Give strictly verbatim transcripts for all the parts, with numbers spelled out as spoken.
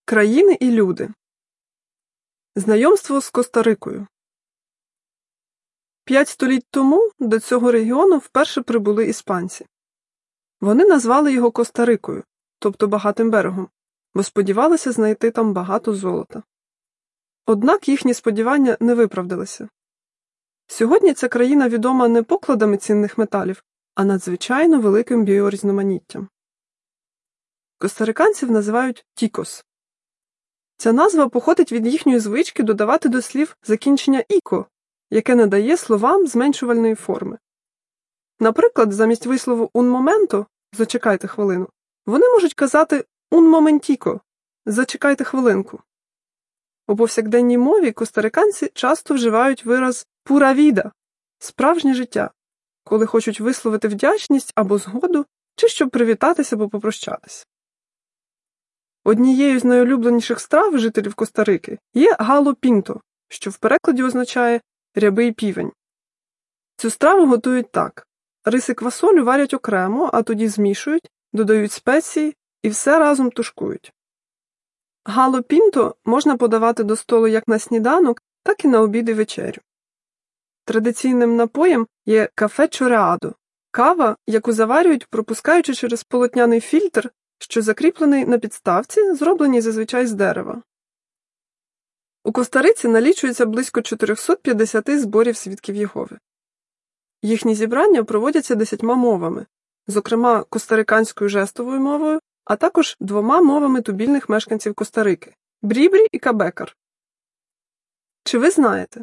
Країни і люди. Знайомство з Коста-Рикою. П'ять століть тому до цього регіону вперше прибули іспанці. Вони назвали його Коста-Рикою, тобто багатим берегом, бо сподівалися знайти там багато золота. Однак їхні сподівання не виправдалися. Сьогодні ця країна відома не покладами цінних металів, а надзвичайно великим біорізноманіттям. Костариканців називають «тікос». Ця назва походить від їхньої звички додавати до слів закінчення «іко», яке надає словам зменшувальної форми. Наприклад, замість вислову «un momento» – «зачекайте хвилину», вони можуть казати «un momentico» – «зачекайте хвилинку». У повсякденній мові костариканці часто вживають вираз «pura vida» – «справжнє життя», коли хочуть висловити вдячність або згоду, чи щоб привітатися або попрощатися. Однією з найулюбленіших страв жителів Коста-Рики є гало пінто, що в перекладі означає «рябий півень». Цю страву готують так. Рис і квасолю варять окремо, а тоді змішують, додають спеції і все разом тушкують. Гало пінто можна подавати до столу як на сніданок, так і на обід і вечерю. Традиційним напоєм є кафе чореадо – кава, яку заварюють, пропускаючи через полотняний фільтр, що закріплений на підставці, зробленій зазвичай з дерева. У Коста-Риці налічується близько чотириста п'ятдесят зборів свідків Єгови. Їхні зібрання проводяться десятьма мовами, зокрема костариканською жестовою мовою, а також двома мовами тубільних мешканців Коста-Рики – брібрі і кабекар. Чи ви знаєте?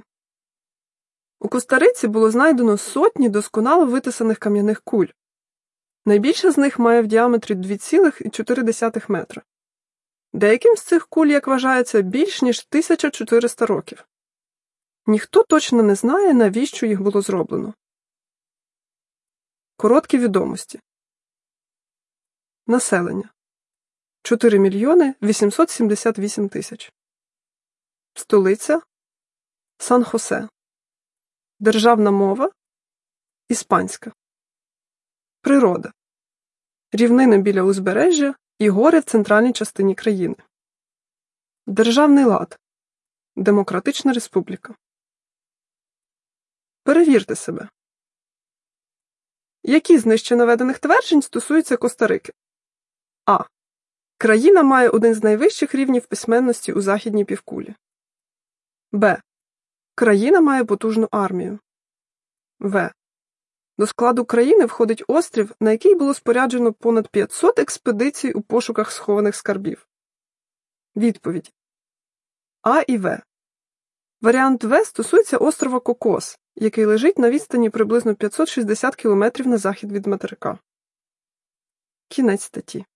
У Коста-Риці було знайдено сотні досконало витисаних кам'яних куль. Найбільша з них має в діаметрі два цілих чотири десятих метра. Деяким з цих куль, як вважається, більш ніж тисяча чотириста років. Ніхто точно не знає, навіщо їх було зроблено. Короткі відомості. Населення. чотири мільйони вісімсот сімдесят вісім тисяч. Столиця. Сан-Хосе. Державна мова. Іспанська. Природа. Рівнини біля узбережжя і гори в центральній частині країни. Державний лад. Демократична республіка. Перевірте себе. Які з нижче наведених тверджень стосуються Коста-Рики? А. Країна має один з найвищих рівнів письменності у західній півкулі. Б. Країна має потужну армію. В. До складу країни входить острів, на який було споряджено понад п'ятсот експедицій у пошуках схованих скарбів. Відповіді. А і В. Варіант В стосується острова Кокос, який лежить на відстані приблизно п'ятсот шістдесят кілометрів на захід від материка. Кінець статті.